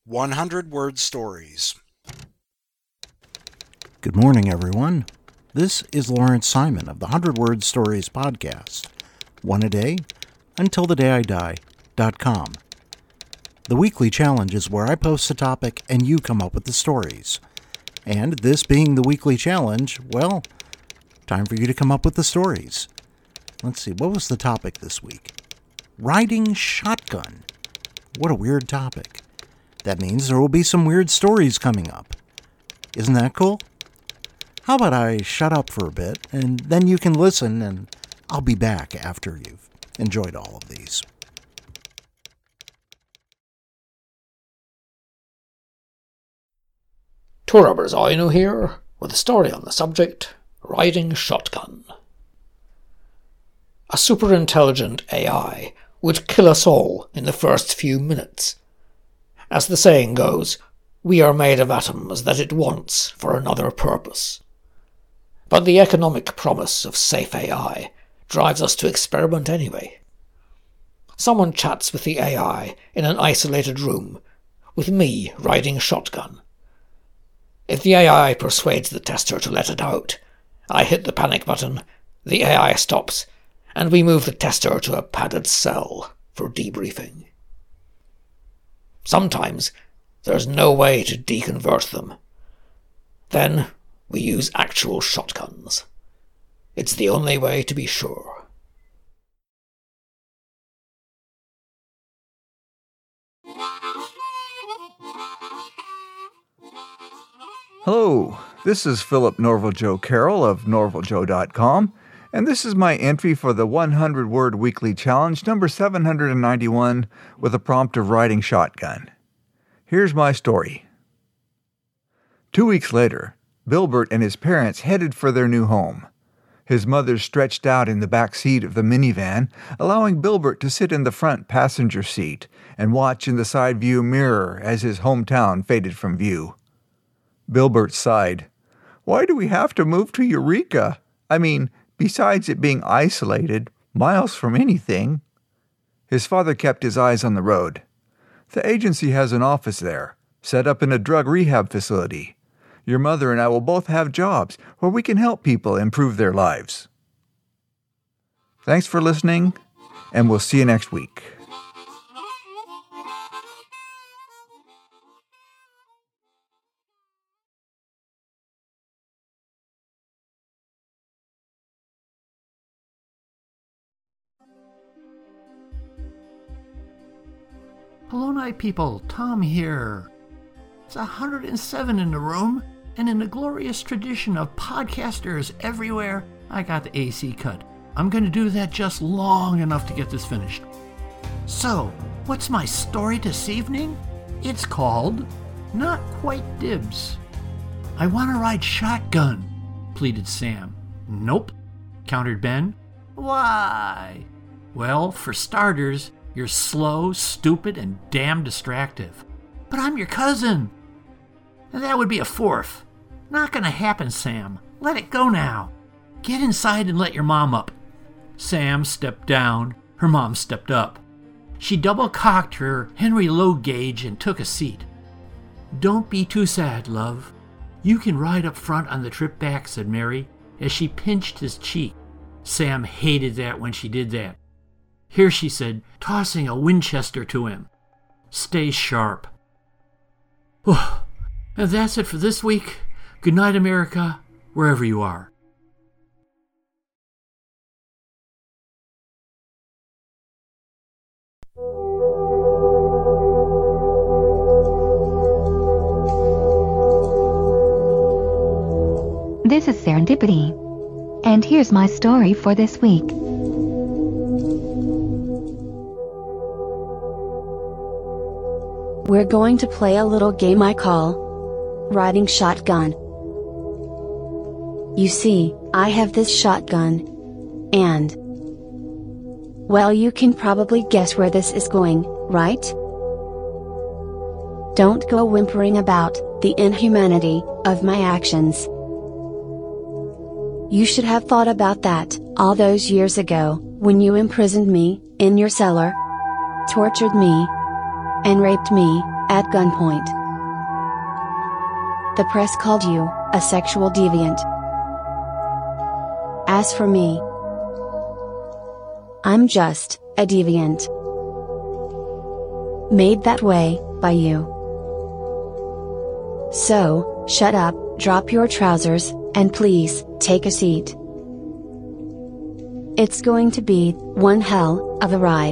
100-word stories. Good morning, everyone. This is Lawrence Simon of the 100-word stories podcast. One a day, until the day I die.com. The weekly challenge is where I post a topic and you come up with the stories. And this being the weekly challenge, well, time for you to come up with the stories. Let's see, what was the topic this week? Riding shotgun. What a weird topic. That means there will be some weird stories coming up. Isn't that cool? How about I shut up for a bit, and then you can listen, and I'll be back after you've enjoyed all of these. Tour Robbers Aino here, with a story on the subject, Riding Shotgun. A super-intelligent AI would kill us all in the first few minutes. As the saying goes, we are made of atoms that it wants for another purpose. But the economic promise of safe AI drives us to experiment anyway. Someone chats with the AI in an isolated room, with me riding shotgun. If the AI persuades the tester to let it out, I hit the panic button, the AI stops, and we move the tester to a padded cell for debriefing. Sometimes there's no way to deconvert them. Then we use actual shotguns. It's the only way to be sure. Hello, this is Philip Norval Joe Carroll of norvaljoe.com, and this is my entry for the 100-word weekly challenge number 791 with a prompt of riding shotgun. Here's my story. 2 weeks later, Bilbert and his parents headed for their new home. His mother stretched out in the back seat of the minivan, allowing Bilbert to sit in the front passenger seat and watch in the side view mirror as his hometown faded from view. Bilbert sighed. Why do we have to move to Eureka? I mean, besides it being isolated, miles from anything. His father kept his eyes on the road. The agency has an office there, set up in a drug rehab facility. Your mother and I will both have jobs where we can help people improve their lives. Thanks for listening, and we'll see you next week. Hello, night people. Tom here. It's 107 in the room, and in the glorious tradition of podcasters everywhere, I got the AC cut. I'm going to do that just long enough to get this finished. So, what's my story this evening? It's called Not Quite Dibs. I want to ride shotgun, pleaded Sam. Nope, countered Ben. Why? Well, for starters, you're slow, stupid, and damn distractive. But I'm your cousin. And that would be a fourth. Not gonna happen, Sam. Let it go now. Get inside and let your mom up. Sam stepped down. Her mom stepped up. She double-cocked her Henry Low gauge and took a seat. Don't be too sad, love. You can ride up front on the trip back, said Mary, as she pinched his cheek. Sam hated that when she did that. Here, she said, tossing a Winchester to him. Stay sharp. Oh, and that's it for this week. Good night, America, wherever you are. This is Serendipity, and here's my story for this week. We're going to play a little game I call Riding Shotgun. You see, I have this shotgun, and well, you can probably guess where this is going, right? Don't go whimpering about the inhumanity of my actions. You should have thought about that all those years ago, when you imprisoned me in your cellar, tortured me, and raped me, at gunpoint. The press called you a sexual deviant. As for me, I'm just a deviant. Made that way by you. So, shut up, drop your trousers, and please, take a seat. It's going to be one hell of a ride.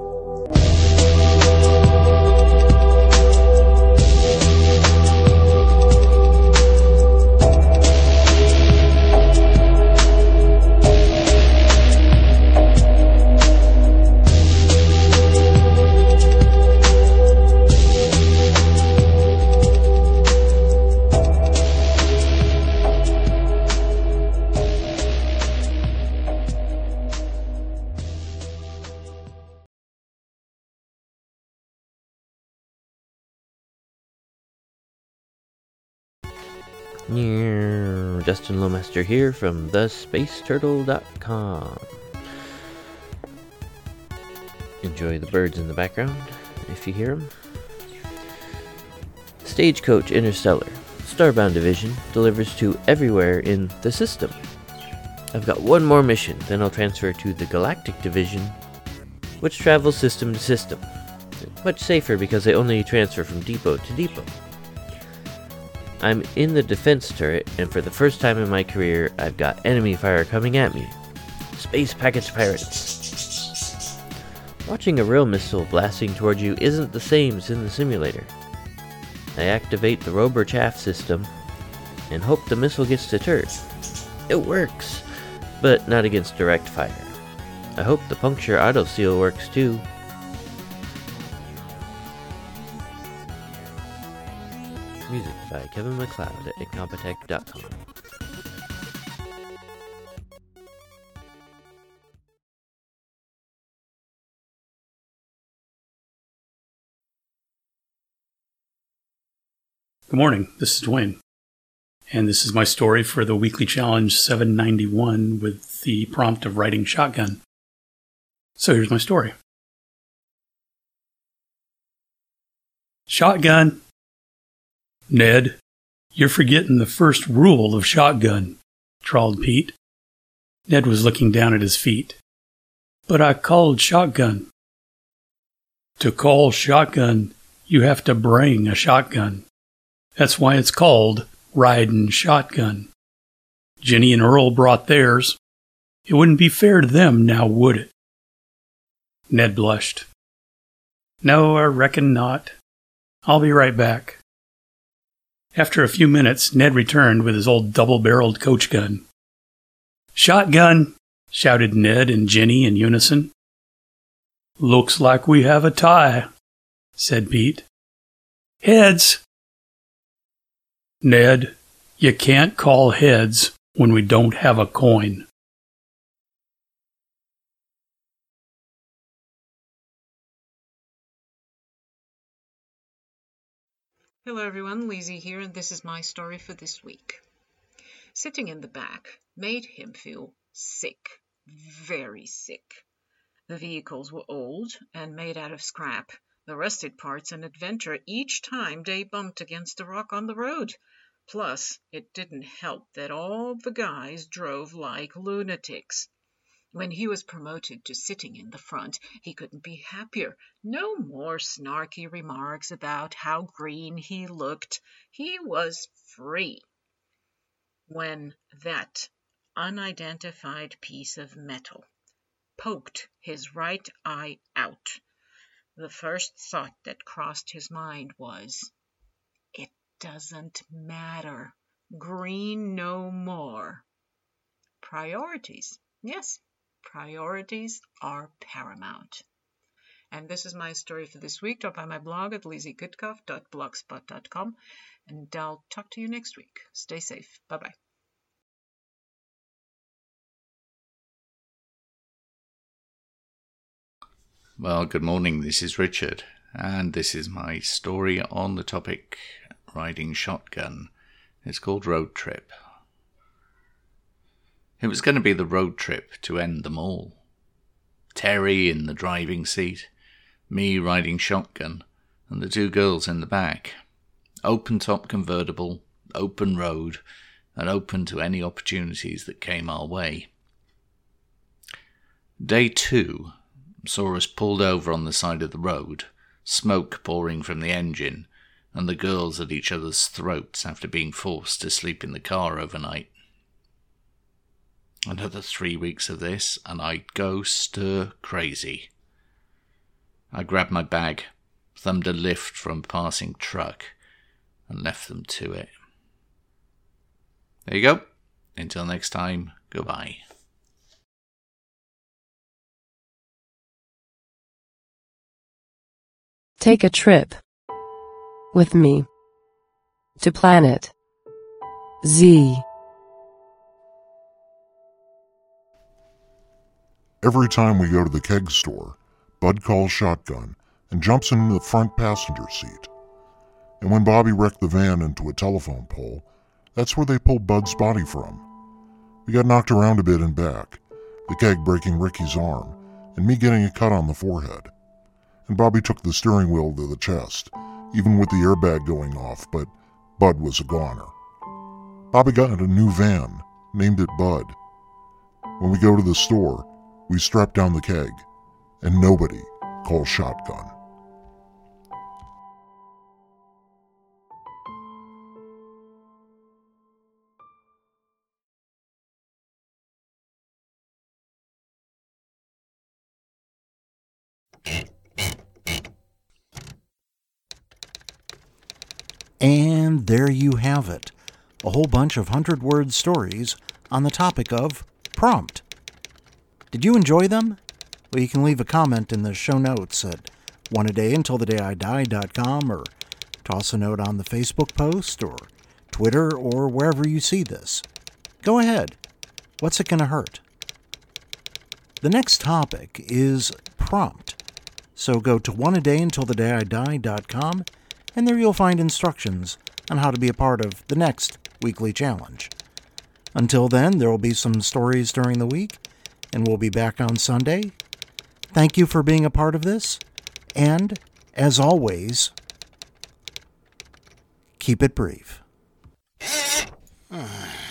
Justin Lowmaster here from thespaceturtle.com. Enjoy the birds in the background, if you hear them. Stagecoach Interstellar, Starbound Division, delivers to everywhere in the system. I've got one more mission, then I'll transfer to the Galactic Division, which travels system to system. Much safer because they only transfer from depot to depot. I'm in the defense turret, and for the first time in my career, I've got enemy fire coming at me. Space package pirates. Watching a real missile blasting toward you isn't the same as in the simulator. I activate the Rober chaff system, and hope the missile gets to turret. It works, but not against direct fire. I hope the puncture auto seal works too. Music by Kevin MacLeod at Incompetech.com. Good morning, this is Dwayne, and this is my story for the weekly challenge 791 with the prompt of writing shotgun. So here's my story. Shotgun. Ned, you're forgetting the first rule of shotgun, drawled Pete. Ned was looking down at his feet. But I called shotgun. To call shotgun, you have to bring a shotgun. That's why it's called riding shotgun. Jenny and Earl brought theirs. It wouldn't be fair to them now, would it? Ned blushed. No, I reckon not. I'll be right back. After a few minutes, Ned returned with his old double-barreled coach gun. Shotgun, shouted Ned and Jenny in unison. Looks like we have a tie, said Pete. Heads. Ned, you can't call heads when we don't have a coin. Hello everyone, Lizzie here, and this is my story for this week. Sitting in the back made him feel sick, very sick. The vehicles were old and made out of scrap. The rusted parts an adventure each time they bumped against a rock on the road. Plus, it didn't help that all the guys drove like lunatics. When he was promoted to sitting in the front, he couldn't be happier. No more snarky remarks about how green he looked. He was free. When that unidentified piece of metal poked his right eye out, the first thought that crossed his mind was, "It doesn't matter. Green no more." Priorities. Yes. Priorities are paramount. And this is my story for this week. Drop by my blog at lizziegoodcuff.blogspot.com, and I'll talk to you next week. Stay safe. Bye-bye. Well, good morning. This is Richard, and this is my story on the topic riding shotgun. It's called Road Trip. It was going to be the road trip to end them all. Terry in the driving seat, me riding shotgun, and the two girls in the back. Open-top convertible, open road, and open to any opportunities that came our way. Day 2 saw us pulled over on the side of the road, smoke pouring from the engine, and the girls at each other's throats after being forced to sleep in the car overnight. Another 3 weeks of this, and I'd go stir crazy. I grabbed my bag, thumbed a lift from a passing truck, and left them to it. There you go. Until next time, goodbye. Take a trip with me to Planet Z. Every time we go to the keg store, Bud calls shotgun and jumps into the front passenger seat. And when Bobby wrecked the van into a telephone pole, that's where they pulled Bud's body from. We got knocked around a bit in back, the keg breaking Ricky's arm, and me getting a cut on the forehead. And Bobby took the steering wheel to the chest, even with the airbag going off, but Bud was a goner. Bobby got a new van, named it Bud. When we go to the store, we strap down the keg, and nobody calls shotgun. And there you have it, a whole bunch of 100-word stories on the topic of prompt. Did you enjoy them? Well, you can leave a comment in the show notes at oneadayuntilthedayidie.com or toss a note on the Facebook post or Twitter or wherever you see this. Go ahead. What's it going to hurt? The next topic is prompt. So go to oneadayuntilthedayidie.com and there you'll find instructions on how to be a part of the next weekly challenge. Until then, there will be some stories during the week, and we'll be back on Sunday. Thank you for being a part of this, and, as always, keep it brief.